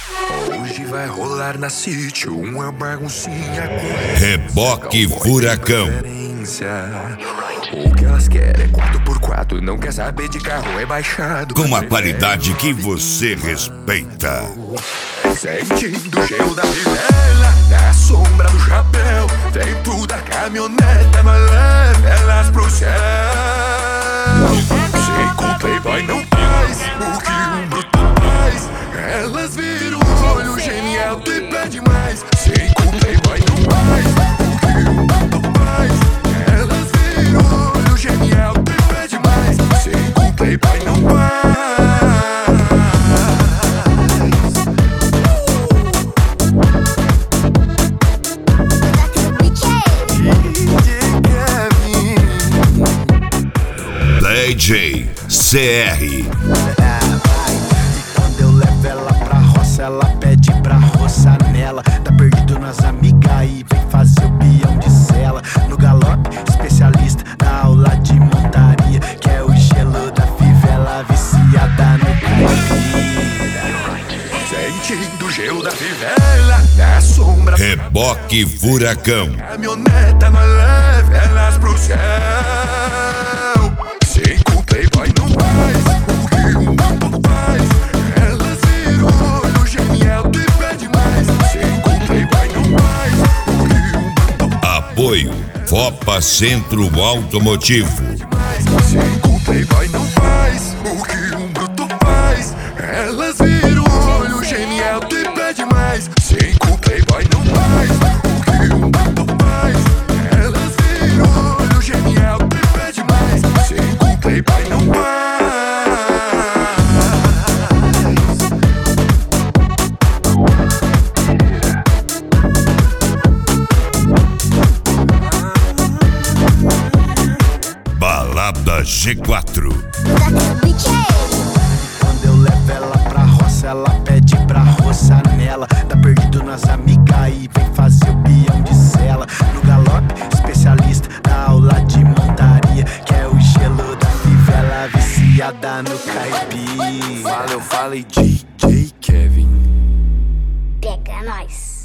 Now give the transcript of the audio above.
Hoje vai rolar na sítio uma baguncinha com Reboque Furacão. O que elas querem é 4x4, não quer saber de carro rebaixado. Com a qualidade que você respeita. Sentindo o gelo da fivela, na sombra do chapéu, dentro da caminhoneta, mas leva elas pro céu. Sei que o playboy não faz o que um bruto faz. Elas viram o olho genial e pede mais. Sei que o playboy não faz o que um bruto faz. Elas viram o olho genial e pede mais. Sei que o playboy não faz. DJ CR. E quando eu levo ela pra roça, ela pede pra roçar nela. Tá perdido nas amigas e vem fazer o peão de cela. No galope, especialista na aula de montaria, que é o gelo da fivela, viciada no caipira. Sentindo o gelo da fivela, na sombra. Reboque Furacão. Caminhoneta, mas leva elas pro céu. Sei que o playboy não faz o que um bruto faz. Elas viram o olho genial e pede mais. Sei que o playboy não faz o que um bruto Apoio Fopa Centro Automotivo. faz. Sei que o playboy não faz o que um bruto faz. Elas viram o olho genial e pede mais. Sei que o playboy não faz o que um bruto faz. Elas viram o olho genial e pede mais. Sei que o playboy não faz. Balada G4. Quando eu levo ela pra roça, ela pede pra roçar nela. Tá perdido nas amigas e vem fazer o peão de cela. No galope, especialista na aula de montaria, que é o gelo da fivela, viciada no caipira. Valeu, falei DJ Kevin. Pega nós.